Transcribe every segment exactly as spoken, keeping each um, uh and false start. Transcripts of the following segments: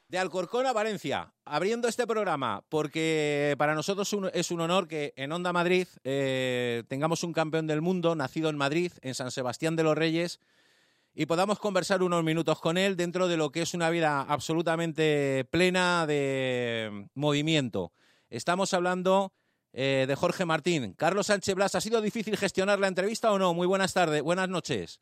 De Alcorcón a Valencia, abriendo este programa, porque para nosotros un, es un honor que en Onda Madrid eh, tengamos un campeón del mundo nacido en Madrid, en San Sebastián de los Reyes, y podamos conversar unos minutos con él dentro de lo que es una vida absolutamente plena de movimiento. Estamos hablando eh, de Jorge Martín. Carlos Sánchez Blas, ¿ha sido difícil gestionar la entrevista o no? Muy buenas tardes, buenas noches.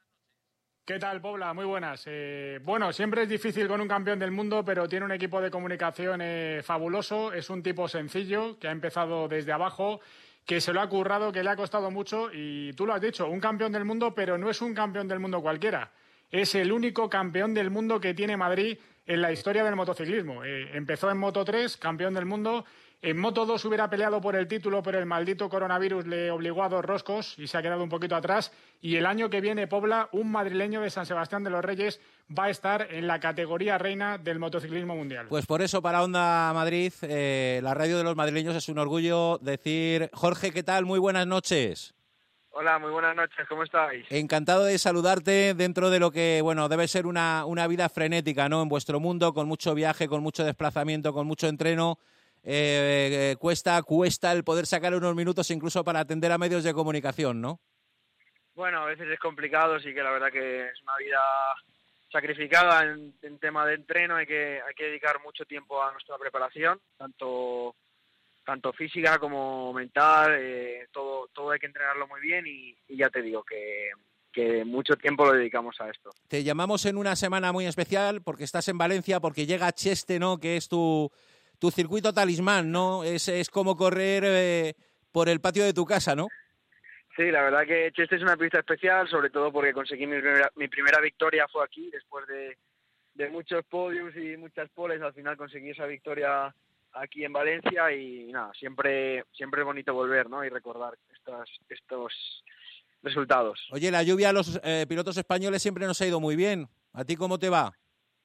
¿Qué tal, Pobla? Muy buenas. Eh, bueno, siempre es difícil con un campeón del mundo, pero tiene un equipo de comunicación eh, fabuloso. Es un tipo sencillo, que ha empezado desde abajo, que se lo ha currado, que le ha costado mucho. Y tú lo has dicho, un campeón del mundo, pero no es un campeón del mundo cualquiera. Es el único campeón del mundo que tiene Madrid en la historia del motociclismo. Eh, empezó en Moto tres, campeón del mundo. En Moto dos hubiera peleado por el título, pero el maldito coronavirus le obligó a dos roscos y se ha quedado un poquito atrás. Y el año que viene, Pobla, un madrileño de San Sebastián de los Reyes, va a estar en la categoría reina del motociclismo mundial. Pues por eso para Onda Madrid, eh, la radio de los madrileños, es un orgullo decir, Jorge, ¿qué tal? Muy buenas noches. Hola, muy buenas noches, ¿cómo estáis? Encantado de saludarte dentro de lo que, bueno, debe ser una, una vida frenética, ¿no? En vuestro mundo, con mucho viaje, con mucho desplazamiento, con mucho entreno. Eh, eh, cuesta, cuesta el poder sacar unos minutos incluso para atender a medios de comunicación, ¿no? Bueno, a veces es complicado, sí que la verdad que es una vida sacrificada en, en tema de entreno, hay que, hay que dedicar mucho tiempo a nuestra preparación, tanto, tanto física como mental, eh, todo, todo hay que entrenarlo muy bien y, y ya te digo que, que mucho tiempo lo dedicamos a esto. Te llamamos en una semana muy especial porque estás en Valencia, porque llega Cheste, ¿no? Que es tu... tu circuito talismán, ¿no? Es, es como correr eh, por el patio de tu casa, ¿no? Sí, la verdad que Cheste es una pista especial, sobre todo porque conseguí mi primera, mi primera victoria fue aquí, después de, de muchos podiums y muchas poles, al final conseguí esa victoria aquí en Valencia y nada, siempre siempre es bonito volver, ¿no? Y recordar estos, estos resultados. Oye, la lluvia a los eh, pilotos españoles siempre nos ha ido muy bien. ¿A ti cómo te va?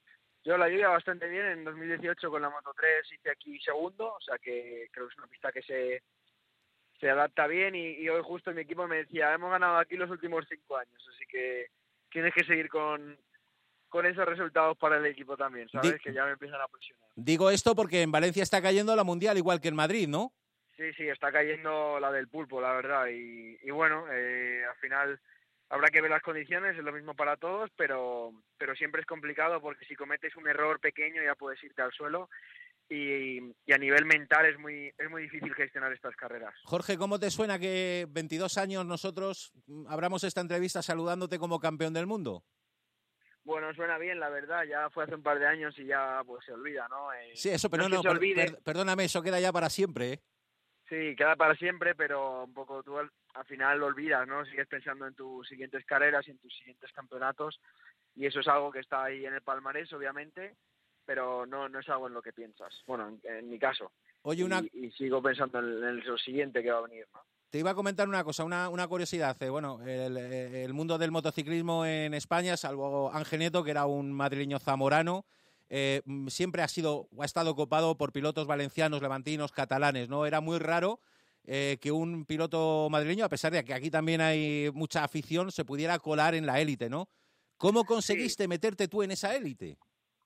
Yo la lluvia bastante bien, en dos mil dieciocho con la Moto tres hice aquí segundo, o sea que creo que es una pista que se, se adapta bien y, y hoy justo mi equipo me decía, hemos ganado aquí los últimos cinco años, así que tienes que seguir con, con esos resultados para el equipo también, ¿sabes? Di- que ya me empiezan a presionar. digo esto porque en Valencia está cayendo la Mundial igual que en Madrid, ¿no? Sí, sí, está cayendo la del pulpo, la verdad, y, y bueno, eh, al final habrá que ver las condiciones, es lo mismo para todos, pero, pero siempre es complicado porque si cometes un error pequeño ya puedes irte al suelo. Y, y a nivel mental es muy es muy difícil gestionar estas carreras. Jorge, ¿cómo te suena que veintidós años nosotros mm, abramos esta entrevista saludándote como campeón del mundo? Bueno, suena bien, la verdad, ya fue hace un par de años y ya pues se olvida, ¿no? Eh, Sí, eso, no pero es que no, se per- olvide, per- perdóname, eso queda ya para siempre, ¿eh? sí, queda para siempre, pero un poco tú al, al final lo olvidas, ¿no? Sigues pensando en tus siguientes carreras y en tus siguientes campeonatos y eso es algo que está ahí en el palmarés, obviamente, pero no, no es algo en lo que piensas. Bueno, en, en mi caso. Oye, una, Y, y sigo pensando en, en lo siguiente que va a venir, ¿no? te iba a comentar una cosa, una, una curiosidad. Eh, bueno, el, el mundo del motociclismo en España, salvo Ángel Nieto, que era un madrileño zamorano, eh, siempre ha sido o ha estado copado por pilotos valencianos, levantinos, catalanes, ¿no? Era muy raro eh, que un piloto madrileño, a pesar de que aquí también hay mucha afición, se pudiera colar en la élite, ¿no? ¿Cómo Sí, conseguiste meterte tú en esa élite?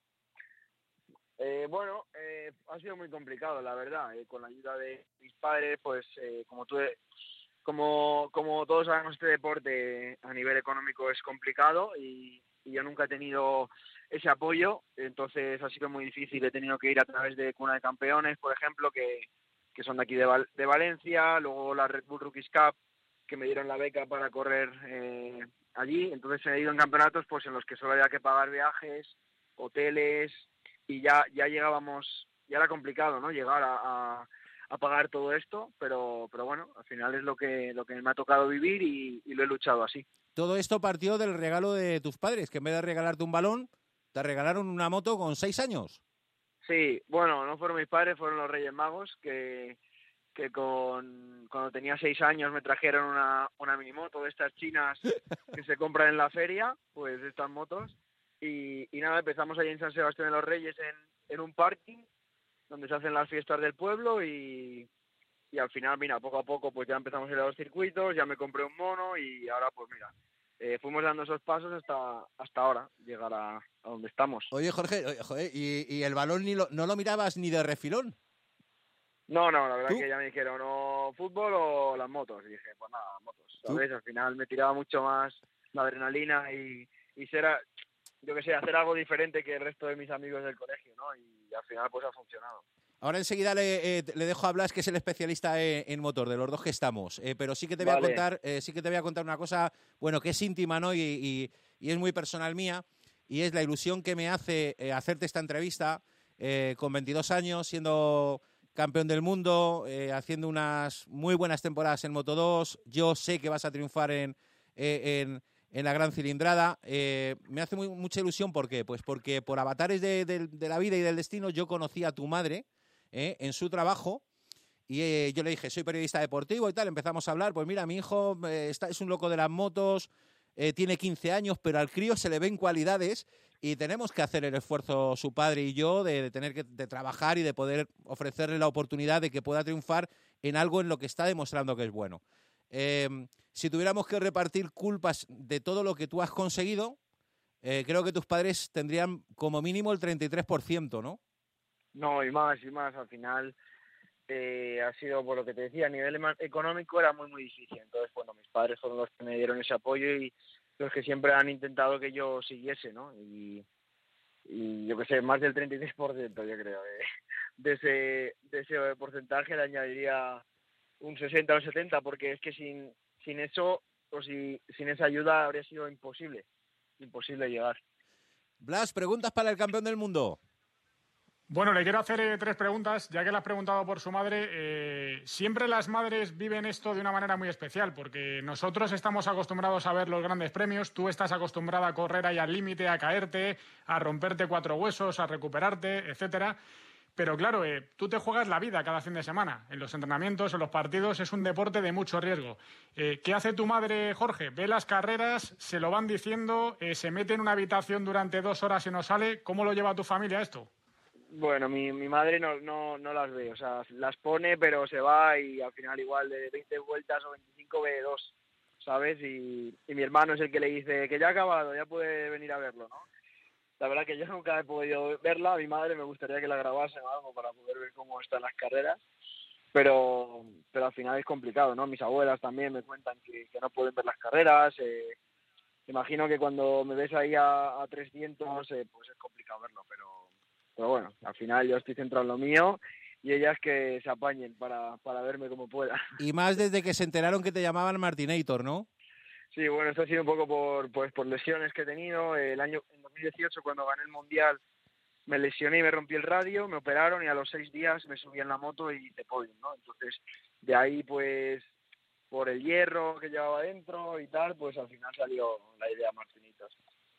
Eh, bueno, eh, ha sido muy complicado, la verdad. Eh, con la ayuda de mis padres, pues eh, como tú, como como todos sabemos, este deporte a nivel económico es complicado y, y yo nunca he tenido ese apoyo, entonces ha sido muy difícil. He tenido que ir a través de Cuna de Campeones, por ejemplo, que, que son de aquí de, Val- de Valencia, luego la Red Bull Rookies Cup, que me dieron la beca para correr eh, allí. Entonces he ido en campeonatos pues en los que solo había que pagar viajes, hoteles y ya ya llegábamos, ya era complicado, ¿no? Llegar a, a, a pagar todo esto, pero pero bueno, al final es lo que lo que me ha tocado vivir y, y lo he luchado así. Todo esto partió del regalo de tus padres, que en vez de regalarte un balón, te regalaron una moto con seis años. Sí, bueno, no fueron mis padres, fueron los Reyes Magos que que con cuando tenía seis años me trajeron una una minimoto de estas chinas que se compran en la feria, pues estas motos y, y nada, empezamos ahí en San Sebastián de los Reyes en, en un parking donde se hacen las fiestas del pueblo y, y al final, mira, poco a poco pues ya empezamos a ir a los circuitos, ya me compré un mono y ahora pues mira, eh, fuimos dando esos pasos hasta hasta ahora, llegar a, a donde estamos. Oye, Jorge, oye, joder, ¿y, y el balón ni lo, no lo mirabas ni de refilón? No, no, la verdad ¿Tú? que ya me dijeron o fútbol o las motos. Y dije, pues nada, motos, ¿Tú? ¿sabes? Al final me tiraba mucho más la adrenalina y, y ser, a- yo qué sé, hacer algo diferente que el resto de mis amigos del colegio, ¿no? Y al final pues ha funcionado. Ahora enseguida le, eh, le dejo a Blas, que es el especialista en, en motor, de los dos que estamos. Eh, pero sí que te voy a Vale. contar, eh, sí que te voy a contar una cosa, bueno, que es íntima, ¿no? Y, y- y es muy personal mía, y es la ilusión que me hace eh, hacerte esta entrevista eh, con veintidós años, siendo campeón del mundo, eh, haciendo unas muy buenas temporadas en Moto dos. Yo sé que vas a triunfar en, eh, en, en la gran cilindrada. Eh, me hace muy, mucha ilusión, ¿por qué? Pues porque por avatares de, de- de la vida y del destino yo conocí a tu madre, ¿eh? en su trabajo, y eh, yo le dije, soy periodista deportivo y tal, empezamos a hablar, pues mira, mi hijo eh, está, es un loco de las motos, eh, tiene quince años, pero al crío se le ven cualidades y tenemos que hacer el esfuerzo, su padre y yo, de, de tener que de trabajar y de poder ofrecerle la oportunidad de que pueda triunfar en algo en lo que está demostrando que es bueno. Eh, si tuviéramos que repartir culpas de todo lo que tú has conseguido, eh, creo que tus padres tendrían como mínimo el treinta y tres por ciento, ¿no? No, y más, y más. Al final eh, ha sido, por lo que te decía, a nivel ema- económico era muy, muy difícil. Entonces, bueno, mis padres fueron los que me dieron ese apoyo y los que siempre han intentado que yo siguiese, ¿no? Y, y yo qué sé, más del treinta y tres por ciento, yo creo. De, de, ese, de ese porcentaje le añadiría un sesenta o un setenta, porque es que sin, sin eso, o si, sin esa ayuda habría sido imposible, imposible llegar. Blas, preguntas para el campeón del mundo. Bueno, le quiero hacer eh, tres preguntas, ya que le has preguntado por su madre. Eh, siempre las madres viven esto de una manera muy especial, porque nosotros estamos acostumbrados a ver los grandes premios, tú estás acostumbrada a correr ahí al límite, a caerte, a romperte cuatro huesos, a recuperarte, etcétera. Pero claro, eh, tú te juegas la vida cada fin de semana. En los entrenamientos, en los partidos, es un deporte de mucho riesgo. Eh, ¿Qué hace tu madre, Jorge? Ve las carreras, se lo van diciendo, eh, se mete en una habitación durante dos horas y no sale. ¿Cómo lo lleva tu familia esto? Bueno, mi, mi madre no, no, no las ve, o sea, las pone pero se va y al final igual de veinte vueltas o veinticinco ve dos, ¿sabes? Y, y mi hermano es el que le dice que ya ha acabado, ya puede venir a verlo, ¿no? La verdad que yo nunca he podido verla, a mi madre me gustaría que la grabasen o algo para poder ver cómo están las carreras, pero pero al final es complicado, ¿no? Mis abuelas también me cuentan que, que no pueden ver las carreras, eh, imagino que cuando me ves ahí a, a trescientos, eh, pues es complicado verlo, pero pero bueno, al final yo estoy centrado en lo mío y ellas que se apañen para, para verme como pueda. Y más desde que se enteraron que te llamaban Martinator, ¿no? Sí, bueno, esto ha sido un poco por pues por lesiones que he tenido. El año en dos mil dieciocho, cuando gané el Mundial, me lesioné y me rompí el radio, me operaron y a los seis días me subí en la moto y hice podium, ¿no? Entonces, de ahí, pues, por el hierro que llevaba dentro y tal, pues al final salió la idea Martinitos.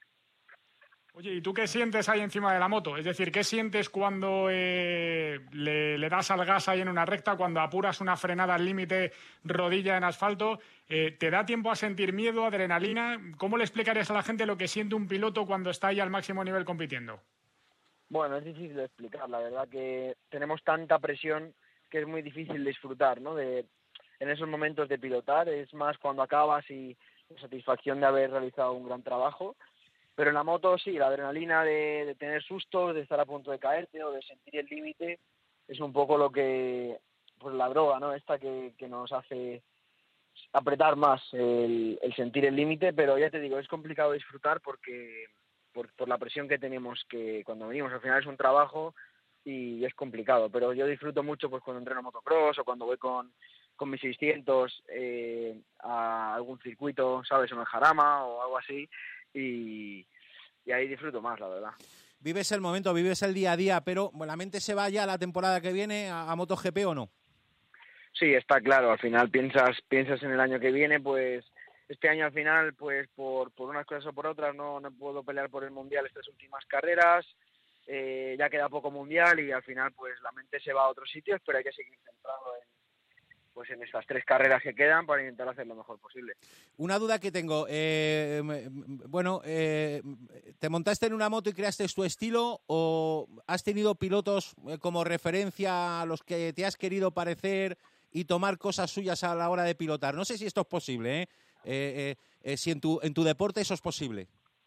Oye, ¿y tú qué sientes ahí encima de la moto? Es decir, ¿qué sientes cuando eh, le, le das al gas ahí en una recta, cuando apuras una frenada al límite, rodilla en asfalto? Eh, ¿Te da tiempo a sentir miedo, adrenalina? ¿Cómo le explicarías a la gente lo que siente un piloto cuando está ahí al máximo nivel compitiendo? Bueno, es difícil de explicar, la verdad que tenemos tanta presión que es muy difícil disfrutar, ¿no? De, en esos momentos de pilotar, es más cuando acabas y la satisfacción de haber realizado un gran trabajo. Pero en la moto sí, la adrenalina de, de tener sustos, de estar a punto de caerte o de sentir el límite, es un poco lo que, pues la droga, ¿no? Esta que, que nos hace apretar más el, el sentir el límite, pero ya te digo, es complicado disfrutar porque por, por la presión que tenemos, que cuando venimos al final es un trabajo y es complicado, pero yo disfruto mucho pues cuando entreno motocross o cuando voy con, con mis seiscientos eh, a algún circuito, ¿sabes? O en el Jarama o algo así, y, y ahí disfruto más, la verdad. Vives el momento, vives el día a día, pero bueno, ¿la mente se va ya la temporada que viene a, a MotoGP o no? Sí, está claro, al final piensas piensas en el año que viene, pues este año al final, pues por, por unas cosas o por otras no, no puedo pelear por el Mundial estas últimas carreras, eh, ya queda poco Mundial y al final pues la mente se va a otros sitios, pero hay que seguir centrado en, pues en estas tres carreras que quedan para intentar hacer lo mejor posible. Una duda que tengo, eh, bueno, eh, ¿te montaste en una moto y creaste tu estilo o has tenido pilotos como referencia a los que te has querido parecer y tomar cosas suyas a la hora de pilotar? No sé si esto es posible, ¿eh? eh, eh, si en tu, en tu deporte eso es posible.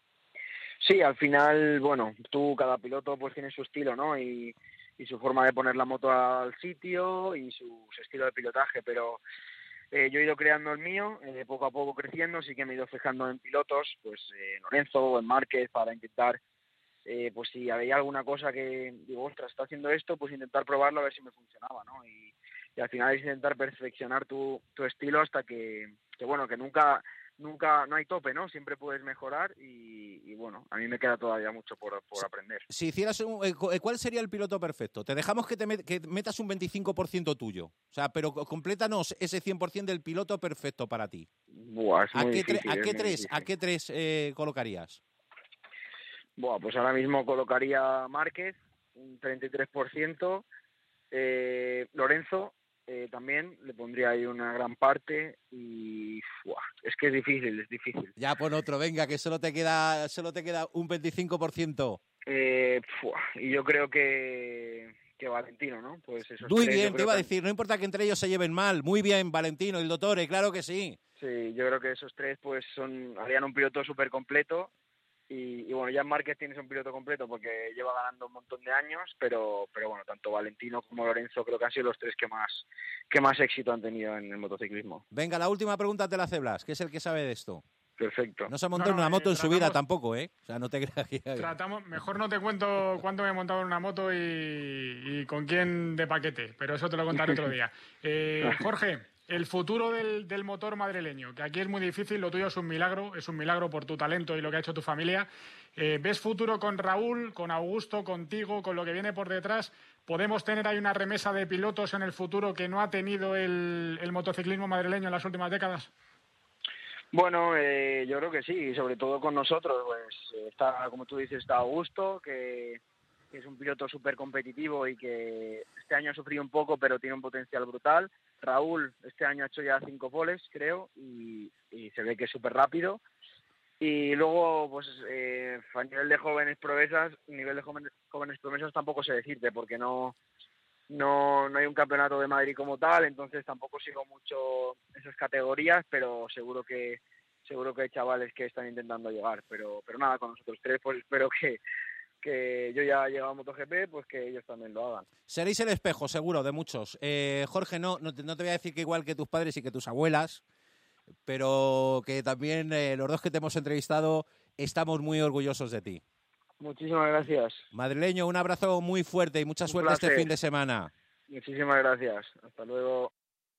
Sí, al final, bueno, tú, cada piloto pues tiene su estilo, ¿no? Y, y su forma de poner la moto al sitio y su, su estilo de pilotaje, pero eh, yo he ido creando el mío, eh, poco a poco creciendo, sí que me he ido fijando en pilotos, pues eh, en Lorenzo o en Márquez, para intentar, eh, pues si había alguna cosa que digo, ostras, está haciendo esto, pues intentar probarlo a ver si me funcionaba, ¿no? Y, y al final es intentar perfeccionar tu, tu estilo hasta que, que, bueno, que nunca... nunca, no hay tope, ¿no? Siempre puedes mejorar y, y bueno, a mí me queda todavía mucho por, por aprender. Si hicieras un, eh, ¿cuál sería el piloto perfecto? Te dejamos que te met, que metas un veinticinco por ciento tuyo, o sea, pero complétanos ese cien por ciento del piloto perfecto para ti. Buah, es ¿A, muy qué difícil, ¿A es qué muy tres, difícil. ¿A qué tres eh, colocarías? Buah, pues ahora mismo colocaría Márquez, un treinta y tres por ciento, eh, Lorenzo, eh, también le pondría ahí una gran parte y buah, es que es difícil, es difícil. Ya pon otro, venga, que solo te queda solo te queda un veinticinco por ciento. Eh, buah, y yo creo que, que Valentino, ¿no? Pues esos Muy tres, bien, yo te creo iba a que, decir, no importa que entre ellos se lleven mal. Muy bien, Valentino, el Dottore, claro que sí. sí, yo creo que esos tres pues son harían un piloto súper completo. Y, y bueno, ya Márquez tienes un piloto completo porque lleva ganando un montón de años, pero pero bueno, tanto Valentino como Lorenzo creo que han sido los tres que más que más éxito han tenido en el motociclismo. Venga, la última pregunta te la hace Blas, que es el que sabe de esto. Perfecto. No se ha montado No, en una no, moto eh, en su vida tratamos- tampoco, ¿eh? O sea, no te creas que... Tratamos, mejor no te cuento cuándo me he montado en una moto y, y con quién de paquete, pero eso te lo contaré otro día. Eh, Jorge, el futuro del, del motor madrileño, que aquí es muy difícil, lo tuyo es un milagro, es un milagro por tu talento y lo que ha hecho tu familia. Eh, ¿Ves futuro con Raúl, con Augusto, contigo, con lo que viene por detrás? ¿Podemos tener ahí una remesa de pilotos en el futuro que no ha tenido el, el motociclismo madrileño en las últimas décadas? Bueno, eh, yo creo que sí, sobre todo con nosotros, pues está, como tú dices, está Augusto, que, que es un piloto súper competitivo y que este año ha sufrido un poco, pero tiene un potencial brutal. Raúl este año ha hecho ya cinco poles, creo, y, y se ve que es súper rápido. Y luego, pues eh, a nivel de jóvenes promesas, nivel de jóvenes, jóvenes promesas tampoco sé decirte, porque no, no, no hay un campeonato de Madrid como tal, entonces tampoco sigo mucho esas categorías, pero seguro que seguro que hay chavales que están intentando llegar. Pero pero nada, con nosotros tres, pues espero que, que yo ya he llegado a MotoGP, pues que ellos también lo hagan. Seréis el espejo, seguro, de muchos. Eh, Jorge, no, no te, no te voy a decir que igual que tus padres y que tus abuelas, pero que también eh, los dos que te hemos entrevistado estamos muy orgullosos de ti. Muchísimas gracias. Madrileño, un abrazo muy fuerte y mucha Un suerte placer. este fin de semana. Muchísimas gracias. Hasta luego.